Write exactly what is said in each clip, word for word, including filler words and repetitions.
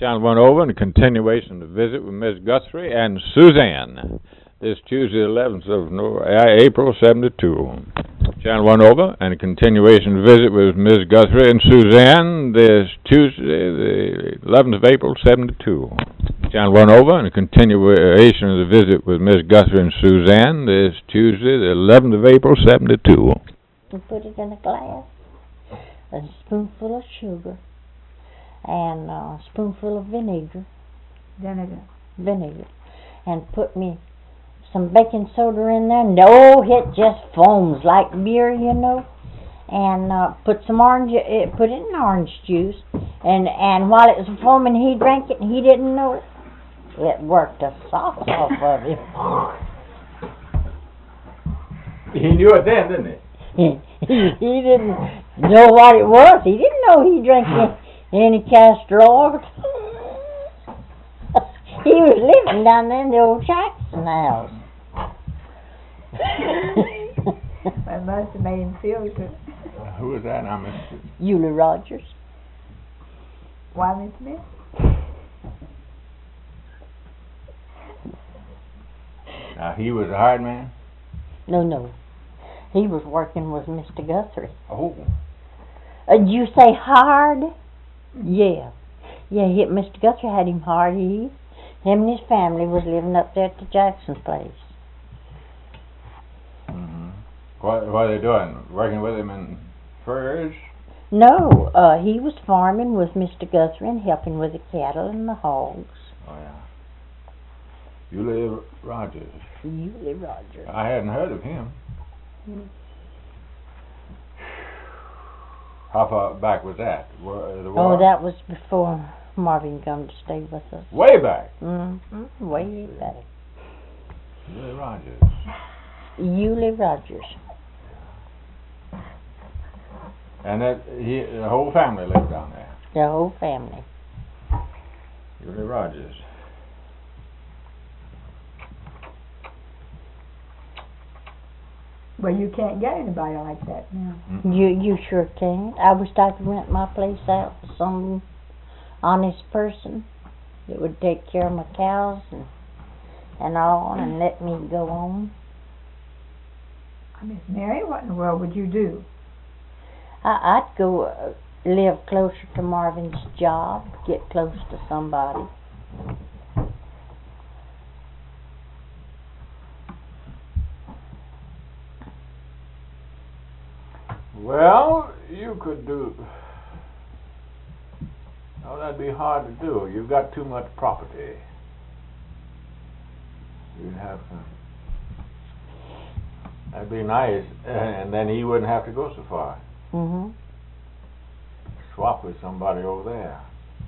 Channel one over and a continuation of the visit with Miss Guthrie and Suzanne. This Tuesday, eleventh of no, uh, April, seventy-two. Channel one over and a continuation of the visit with Miss Guthrie and Suzanne. This Tuesday, the eleventh of April, seventy-two. Channel one over and a continuation of the visit with Miss Guthrie and Suzanne. This Tuesday, the eleventh of April, seventy-two. You put it in a glass, a spoonful of sugar, and a spoonful of vinegar, Vinegar. vinegar, and put me some baking soda in there. No, it just foams like beer, you know. And uh, put some orange, uh, put it in orange juice, and and while it was foaming, he drank it, and he didn't know it. It worked the socks off of him. He knew it then, didn't he? he, he didn't know what it was. He didn't know he drank any, any castor oil. He was living down there in the old Jackson house. That must have made him feel good. Uh, who was that? I missed it. Eulie Rogers. Why, Miss Smith? Now, he was a hard man? No, no. He was working with Mister Guthrie. Oh. Uh, you say hard? Yeah. Yeah, he, Mister Guthrie had him hard. He, him and his family was living up there at the Jackson place. Mm-hmm. What, what are they doing? Working with him in furs? No, uh, he was farming with Mister Guthrie and helping with the cattle and the hogs. Oh, yeah. Eulie Rogers. Eulie Rogers. I hadn't heard of him. Mm. How far back was that? War, the Oh, war? that was before Marvin come to stay with us. Way back. Mm-hmm. Way back. Eulie Rogers. Eulie Rogers. And that he, the whole family lived down there. The whole family. Eulie Rogers. Well, you can't get anybody like that now. Mm-mm. You you sure can't. I wish I could rent my place out to some honest person that would take care of my cows and and all and let me go on. Miss Mary, what in the world would you do? I, I'd go uh, live closer to Marvin's job, get close to somebody. Well, you could do... Oh, that'd be hard to do. You've got too much property. You'd have to... That'd be nice, and then he wouldn't have to go so far. Mm-hmm. Swap with somebody over there.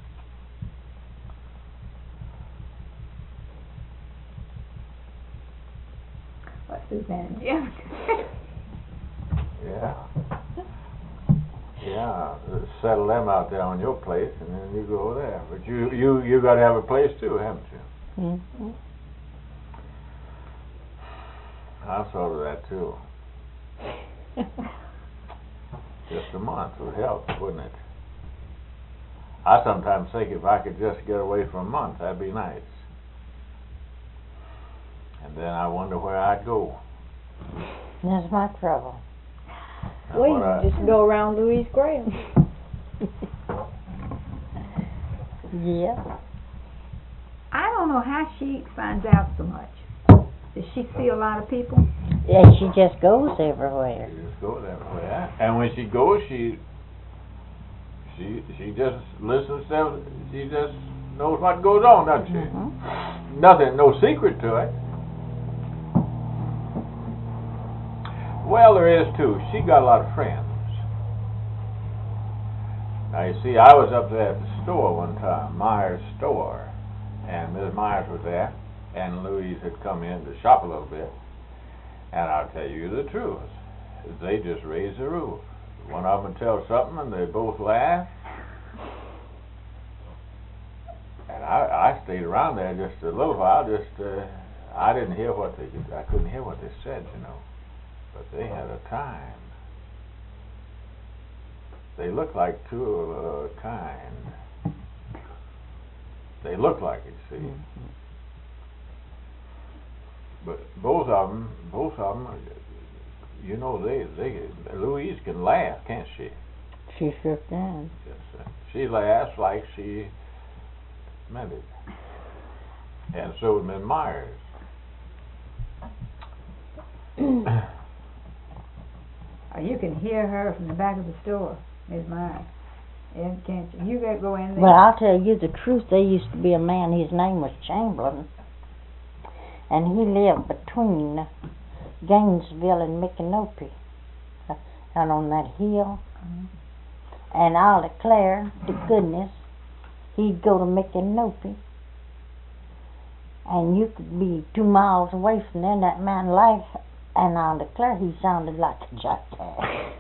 What, Suzanne Jim? Yeah. Yeah, uh, settle them out there on your place, and then you go over there. But you you you got to have a place too, haven't you? Mm-hmm. I thought of that too. Just a month would help, wouldn't it? I sometimes think if I could just get away for a month, that'd be nice. And then I wonder where I'd go. That's my trouble. Now, We what I- just go around Louise Graham. Yeah. I don't know how she finds out so much. Does she see a lot of people? Yeah, she just goes everywhere. She just goes everywhere. And when she goes, she she she just listens to, she just knows what goes on, doesn't she? Mm-hmm. Nothing, no secret to it. Well, there is too. She got a lot of friends. Now you see, I was up there at the store one time, Myers' store, and Miss Myers was there, and Louise had come in to shop a little bit. And I'll tell you the truth, they just raised the roof. One of them would tell something, and they both laugh. And I, I stayed around there just a little while. Just uh, I didn't hear what they, I couldn't hear what they said, you know. But they had a time. They looked like two of a kind. They look like it, see. Mm-hmm. But both of them, both of them, you know, they, they, Louise can laugh, can't she? She sure can. Yes, uh, she laughs like she meant it. And so did Miss Myers. Oh, you can hear her from the back of the store, Miss Myers. Yeah, can't you? You gotta go in there. Well, I'll tell you the truth. There used to be a man, his name was Chamberlain, and he lived between Gainesville and Micanopy, uh, out on that hill. Mhm. And I'll declare to goodness, he'd go to Micanopy, and you could be two miles away from there, and that man laughed, and I'll declare he sounded like a jackass.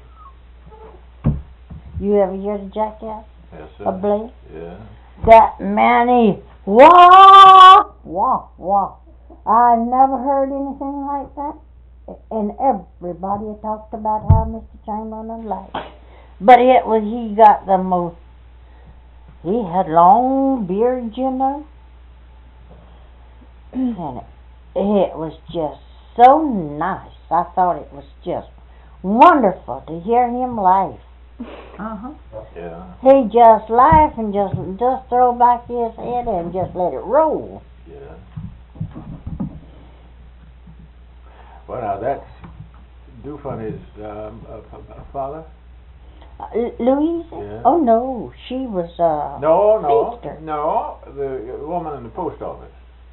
You ever hear the jackass? Yes, sir. A Blake? Yeah. That man, he wah wah wah. I never heard anything like that, and everybody talked about how Mister Chamberlain laughed. But it was, he got the most, he had long beard, you know, and it, it was just so nice. I thought it was just wonderful to hear him laugh. Uh-huh. Yeah. He just laugh and just just throw back his head and just let it roll. Yeah. Well, now that's Dufon is um, a, a father. Uh, Louise? Yeah. Oh no, she was uh. No, no, sister. no. The woman in the post office.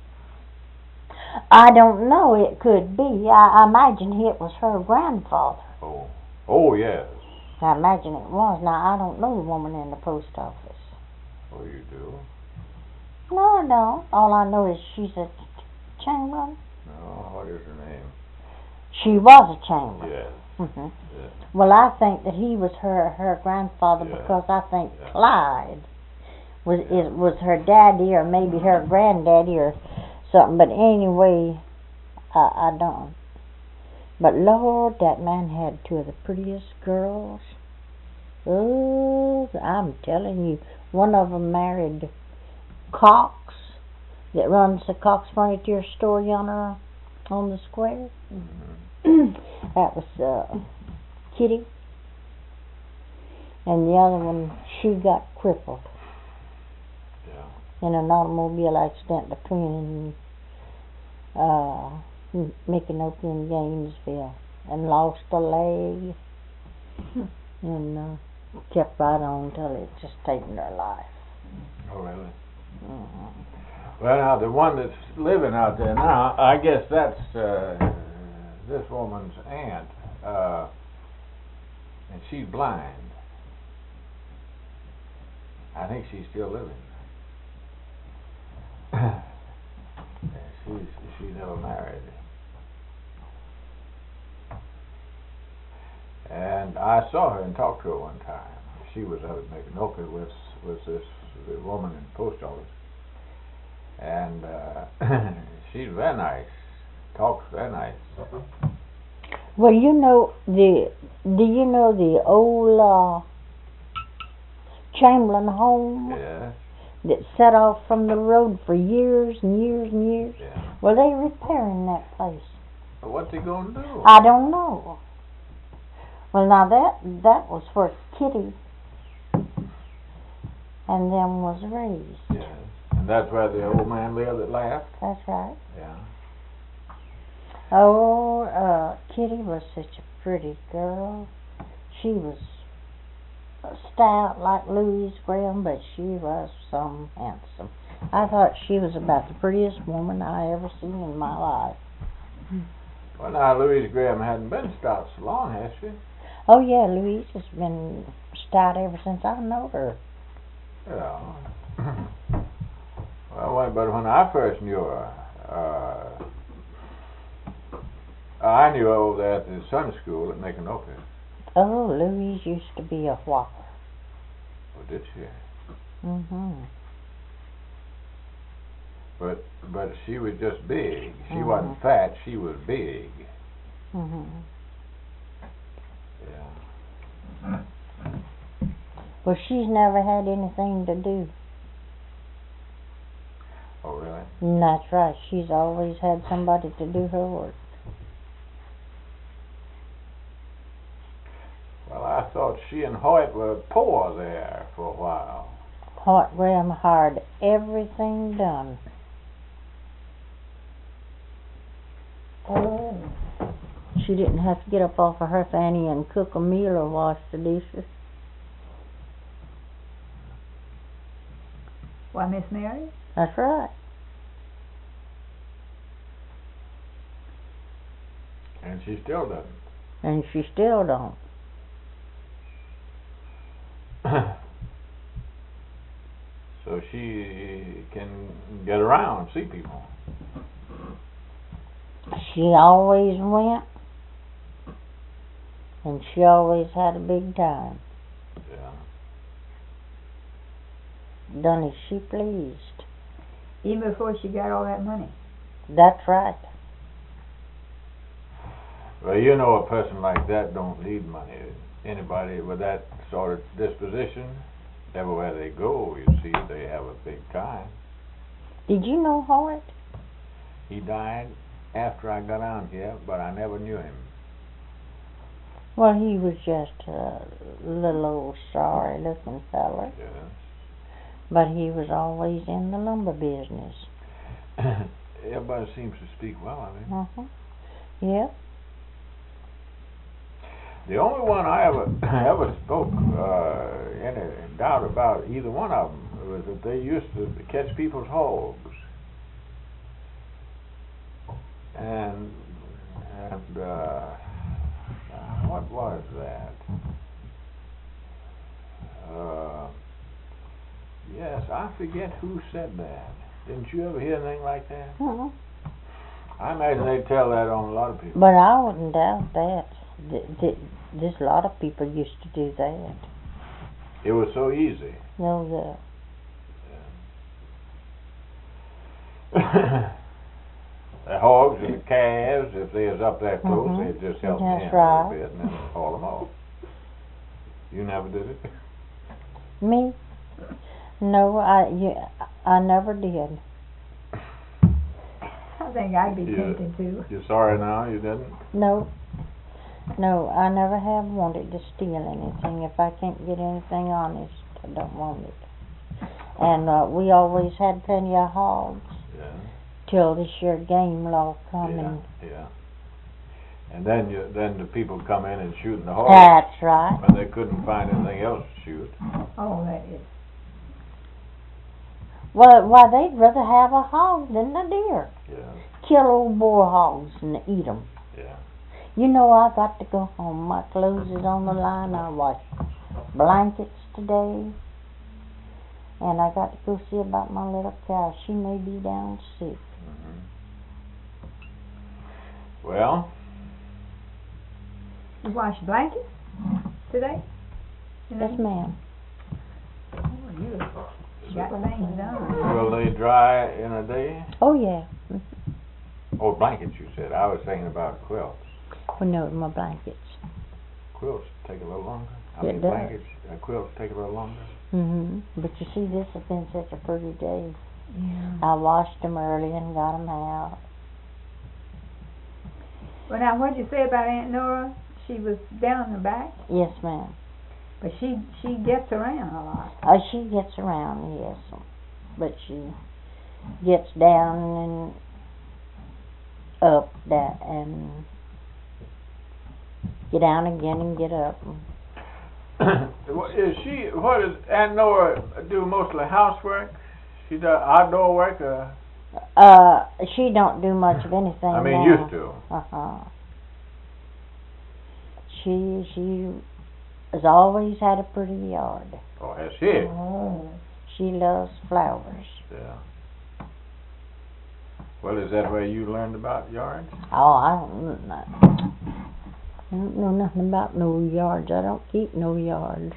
I don't know. It could be. I, I imagine it was her grandfather. Oh. Oh yes. I imagine it was. Now I don't know the woman in the post office. Oh, you do? No, I don't. All I know is she's a Chamberlain. No. What is her name? She was a Chamberlain. Yes. hmm Yeah. Well, I think that he was her her grandfather Yeah. because I think Yeah. Clyde was is was her daddy or maybe her granddaddy or something. But anyway, I I don't. But Lord, that man had two of the prettiest girls. Oh, I'm telling you, one of them married Cox, that runs the Cox Furniture store yonder on the square. Mm-hmm. That was uh, Kitty. And the other one, she got crippled Yeah. in an automobile accident between uh, Micanopy and Gainesville, and lost a leg, and uh, kept right on till it just taken her life. Oh, really? Mm-hmm. Well, now the one that's living out there now, I guess that's uh, this woman's aunt, uh, and she's blind. I think she's still living. she's she never married. And I saw her and talked to her one time. She was out at Micanopy with with this the woman in the post office, and uh, she's very nice. Talks very nice. Well, you know the do you know the old uh, Chamberlain home Yes. that set off from the road for years and years and years? Yeah. Well, they repairing that place. But what's he gonna do? I don't know. Well, now that that was where Kitty and them was raised. Yes. And that's where the old man lived that laughed. That's right. Yeah. Oh, uh, Kitty was such a pretty girl. She was stout like Louise Graham, but she was some handsome. I thought she was about the prettiest woman I ever seen in my life. Well, now Louise Graham hadn't been stout so long, has she? Oh yeah, Louise has been stout ever since I know her. Yeah. Well, when- but when I first knew her, uh, I knew her over there at the Sunday school at Micanopy. Oh, Louise used to be a whopper. Oh, did she? Mhm. But but she was just big. She Mhm. wasn't fat. She was big. Mhm. Yeah. Well, she's never had anything to do. And that's right. She's always had somebody to do her work. Well, I thought she and Hoyt were poor there for a while. Hoyt Graham hired everything done. Oh. She didn't have to get up off of her fanny and cook a meal or wash the dishes. Why, Miss Mary? That's right. And she still doesn't. And she still don't. So she can get around, see people. She always went, and she always had a big time. Yeah. Done as she pleased. Even before she got all that money. That's right. Well, you know, a person like that don't need money. Anybody with that sort of disposition, everywhere they go, you see, they have a big time. Did you know Hoyt? He died after I got on here, but I never knew him. Well, he was just a little old sorry-looking feller, Yes. but he was always in the lumber business. Everybody seems to speak well of him. Uh-huh. Yep. The only one I ever ever spoke uh, any doubt about either one of them was that they used to catch people's hogs. And and uh, what was that? Uh, yes, I forget who said that. Didn't you ever hear anything like that? Uh-huh. I imagine they tell that on a lot of people. But I wouldn't doubt that. Th- th- There's a lot of people used to do that. It was so easy. No, yeah. The hogs and the calves, if they was up that close, Mhm. they'd just help them That's in a right. little bit and then haul them off. You never did it? Me? No, I, you, I never did. I think I'd be Yeah. tempted to. You're sorry now you didn't? No. No, I never have wanted to steal anything. If I can't get anything honest, I don't want it. And uh, we always had plenty of hogs Yeah. till this year game law come Yeah, and yeah. And then you, then the people come in and shoot in the hogs that's right. when they couldn't find anything else to shoot. Oh, that is. Well, why they'd rather have a hog than a deer. Yeah, Kill old boar hogs and eat 'em. yeah. You know, I got to go home. My clothes is on the line. I washed blankets today. And I got to go see about my little cow. She may be down sick. Mm-hmm. Well, You wash blankets today? You know? Yes, ma'am. Oh, you got things done. will they dry in a day? Oh, yeah. Oh, blankets you said. I was thinking about quilts. Oh, no, my blankets. Quilts take a little longer. I It mean, does. blankets, uh, quilts take a little longer. hmm But you see, this has been such a pretty day. Yeah. I washed them early and got them out. Well, now, what'd you say about Aunt Nora? She was down in the back, Yes, ma'am. but she she gets around a lot. Oh, she gets around, yes. But she gets down and up that and get down again and get up. What is she? What does Aunt Nora do? Mostly housework. She does outdoor work. Or, Uh, she don't do much of anything I mean, now. used to. Uh-huh. She, she has always had a pretty yard. Oh, has she? Oh. She loves flowers. Yeah. Well, is that where you learned about yards? Oh, I don't know. I don't know nothing about no yards. I don't keep no yards.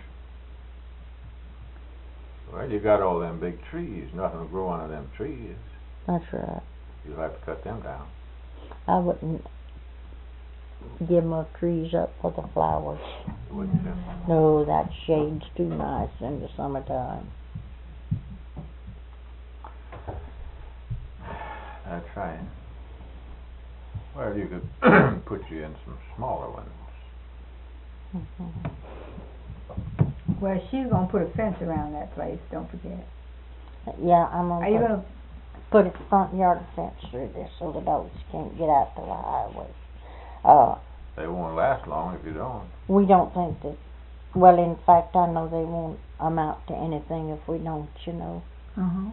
Well, you got all them big trees. Nothing will grow under them trees. That's right. You'll have to cut them down. I wouldn't give my trees up for the flowers. Wouldn't you? No, that shade's too nice in the summertime. That's right. Well, you could put you in some smaller ones. Mhm. Well, she's gonna put a fence around that place, don't forget. Yeah, I'm gonna Are you put, gonna, put a front yard fence through there so the dogs can't get out to the highway. Uh, They won't last long if you don't. we don't think that, well, in fact, I know they won't amount to anything if we don't, you know. uh-huh,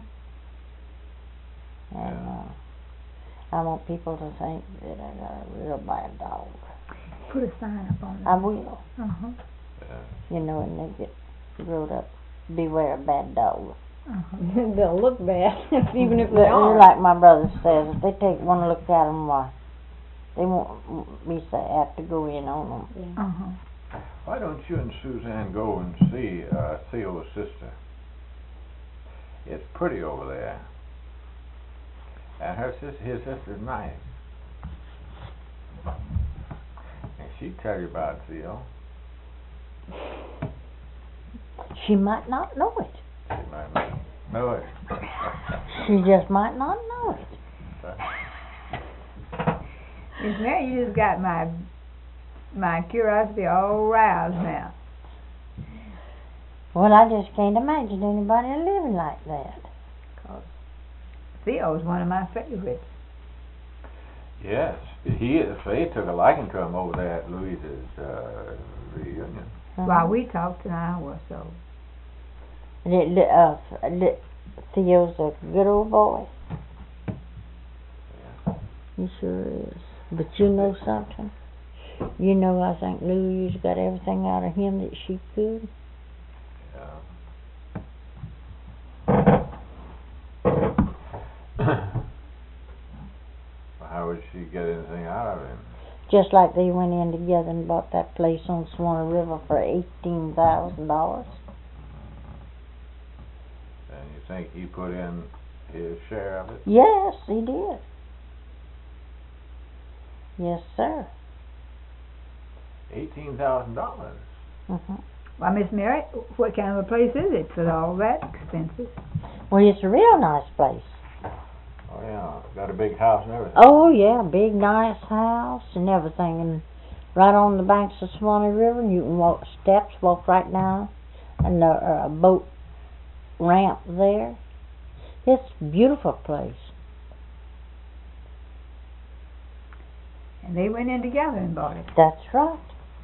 And, Yeah. uh, I want people to think that I got a real bad dog. put a sign up on I it. will, Uh-huh, Yeah. you know, and they get growed up. Beware of bad dogs. uh-huh. They'll look bad, even if But they are. like my brother says, if they take one look at them, why, they won't be so apt to go in on them. Yeah. Uh-huh. Why don't you and Suzanne go and see uh, Theo's sister? It's pretty over there. And her sister, his sister's nice. And she'd tell you about Theo. She might not know it. She might not know it. She just might not know it. Miss Mary, you just got my, my curiosity all roused now. Well, I just can't imagine anybody living like that. 'Cause Theo's one of my favorites. Yes, he Faye took a liking to him over there at Louise's uh, reunion. Uh-huh. While we talked an hour or so. Li- li- uh, li- Theo's a good old boy. Yeah. He sure is. But you know something? You know, I think Louise got everything out of him that she could. Well, how would she get anything out of him? Just like they went in together and bought that place on Swanee River for eighteen thousand dollars. And you think he put in his share of it? Yes, he did. Yes, sir. Eighteen thousand dollars. Mm-hmm. Why, Miss Mary, what kind of a place is it for all that expensive? Well, it's a real nice place. Oh yeah, got a big house and everything. Oh, yeah, big nice house and everything, and right on the banks of Swanee River, and you can walk steps, walk right down, and a, a boat ramp there. It's a beautiful place. And they went in together and bought it. That's right.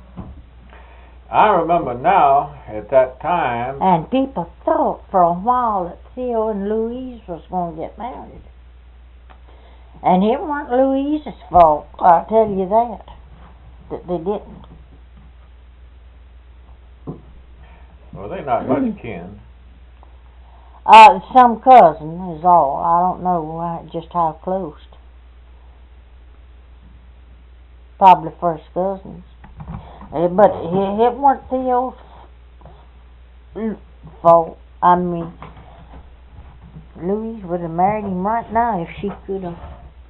I remember now, at that time, And people thought for a while that Theo and Louise was going to get married. And it wasn't Louise's fault, I'll tell you that, that they didn't. well, they're not much kin. Uh, some cousin is all. I don't know uh, just how close. Probably first cousins. Uh, but it, it weren't Theo's fault. I mean, Louise would have married him right now if she could have.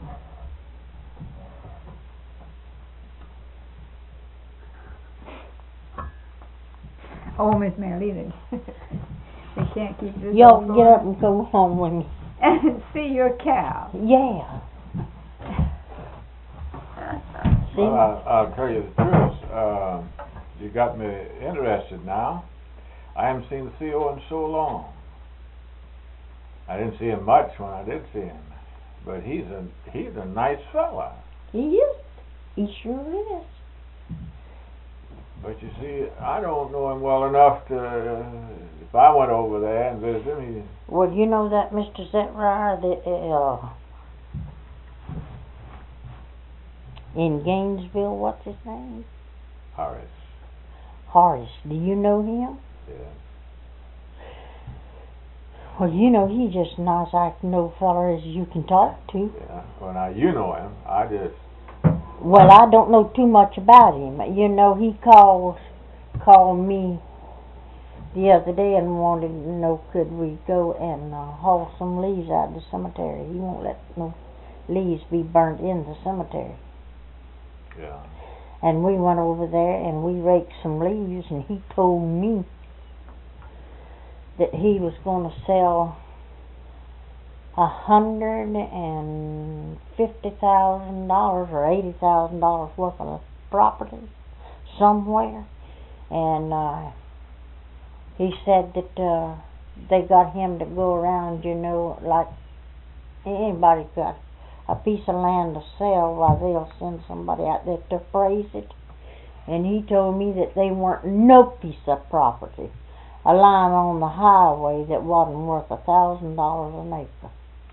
Oh, Miss Mary, leave it. They can't keep this Y'all up get for- up and go home with me. and see your cow. Yeah. See? Well, I, I'll tell you the truth. Uh, you got me interested now. I haven't seen Theo in so long. I didn't see him much when I did see him, but he's a he's a nice fella. He is. He sure is. But you see, I don't know him well enough to. Uh, if I went over there and visited him, he, Well, you know that Mister Zetrier that uh, in Gainesville, what's his name? Horace. Horace. Do you know him? Yeah. Well, you know he's just a nice acting old feller as you can talk to. Yeah. Well, now you know him. I just. Well, I don't know too much about him. You know, he called called me the other day and wanted to know could we go and uh, haul some leaves out of the cemetery. He won't let no leaves be burnt in the cemetery. Yeah. And we went over there and we raked some leaves, and he told me that he was going to sell a hundred and fifty thousand dollars or eighty thousand dollars worth of property somewhere, and uh, he said that uh, they got him to go around, you know, like anybody got a piece of land to sell, why they'll send somebody out there to appraise it. And he told me that they weren't no piece of property, a line on the highway that wasn't worth a thousand dollars an acre.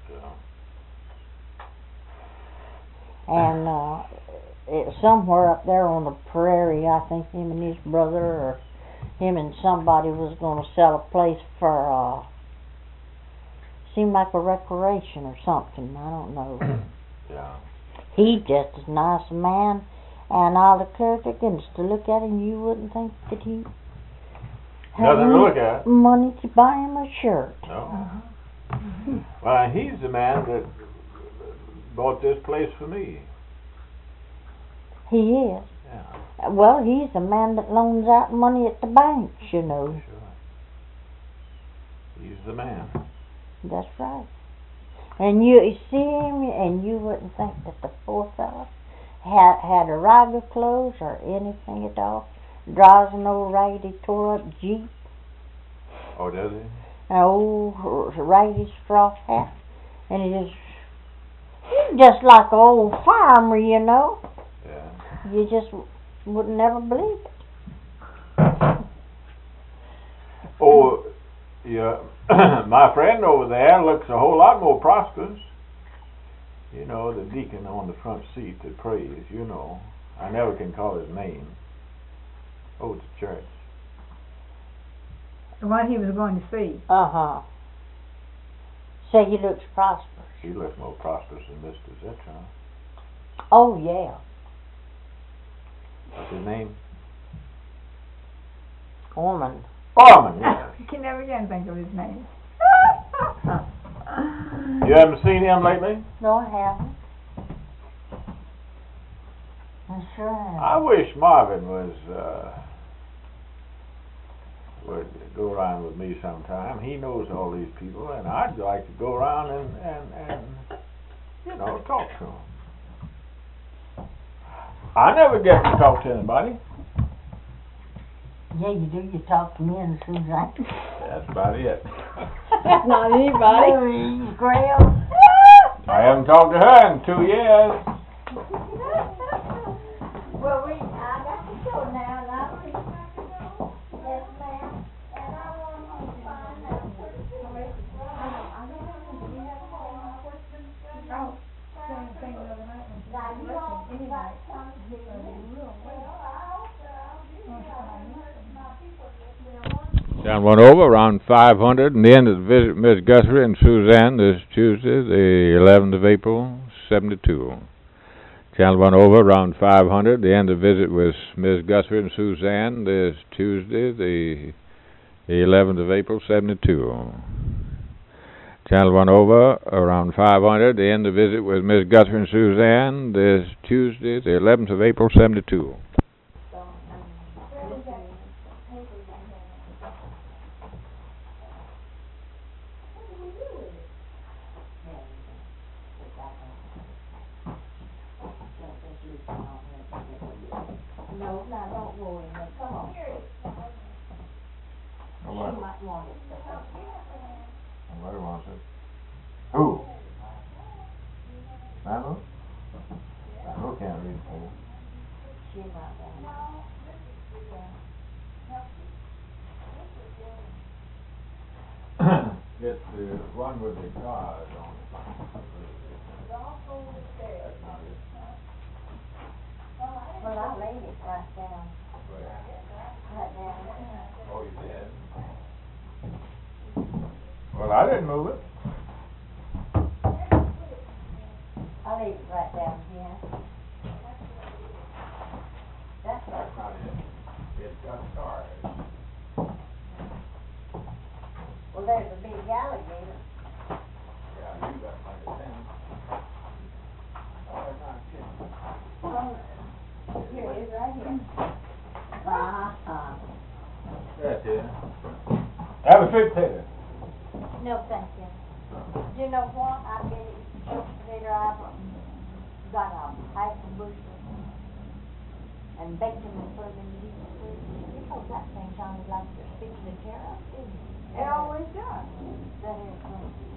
And uh, it, somewhere up there on the prairie, I think him and his brother, or him and somebody, was going to sell a place for, uh, seemed like a recreation or something. I don't know. Yeah. He just as nice a man, and I declare to goodness, to look at him, you wouldn't think that he had Nothing to look at. money to buy him a shirt. No. Well, he's the man that bought this place for me. He is. Yeah. Well, he's the man that loans out money at the banks, you know. Sure. He's the man. That's right. And you, you see him, and you wouldn't think that the poor fellow had had a rag of clothes or anything at all. Drives an old raggedy, tore up Jeep, Oh, does he? an old raggedy straw hat, and he is he's just like an old farmer, you know. Yeah. You just would never believe it. Oh, yeah. My friend over there looks a whole lot more prosperous. You know, the deacon on the front seat that prays, you know. I never can call his name. Oh, it's a church. The one he was going to see. Uh-huh. Say he looks prosperous. He looks more prosperous than Mister Zetron. Oh, yeah. What's his name? Woman. Foreman, yeah. You can never again think of his name. You haven't seen him lately? No, I haven't. I sure haven't. I wish Marvin was, uh, would go around with me sometime. He knows all these people, and I'd like to go around and, and, and you know, talk to him. I never get to talk to anybody. Yeah, you do. You talk to me and Suzanne. That's about it. That's not anybody. Marie Graham. I haven't talked to her in two years. Well, we, I got to go now, and I'm ready to go. Yes, ma'am. And I want to find out. Oh, same thing the other night when she Now, was you listening all anyway. got something to do. John went over around five hundred, and the end of the visit with Miss Guthrie and Suzanne this Tuesday, the eleventh of April, seventy-two. John went over around five hundred, the end of the visit with Miss Guthrie and Suzanne this Tuesday, the eleventh of April, seventy-two. John went over around five hundred, the end of the visit with Miss Guthrie and Suzanne this Tuesday, the eleventh of April, seventy-two. No, now don't worry. Now, come on. She might want it. Somebody wants it. Who? Mama? Who can't read for She might want it. Get the one with the cars on it. That's not it. it. Well, I laid it right down. Where? Right down there. Oh, you did? Well, I didn't move it. I laid it right down here. That's right. That's not it. It's got stars. Well, there's a big alligator. Yeah, you got like a ten. Oh, it's not ten. Well, here it is, right here. Uh-huh. That's it. Have a sweet potato. No, thank you. you know what? I've been eating potato. I've got a half a bushel and baked them and put them in the deep freezer. You know that thing sounded like they're fixing to tear up, didn't it? It always does. That is, uh,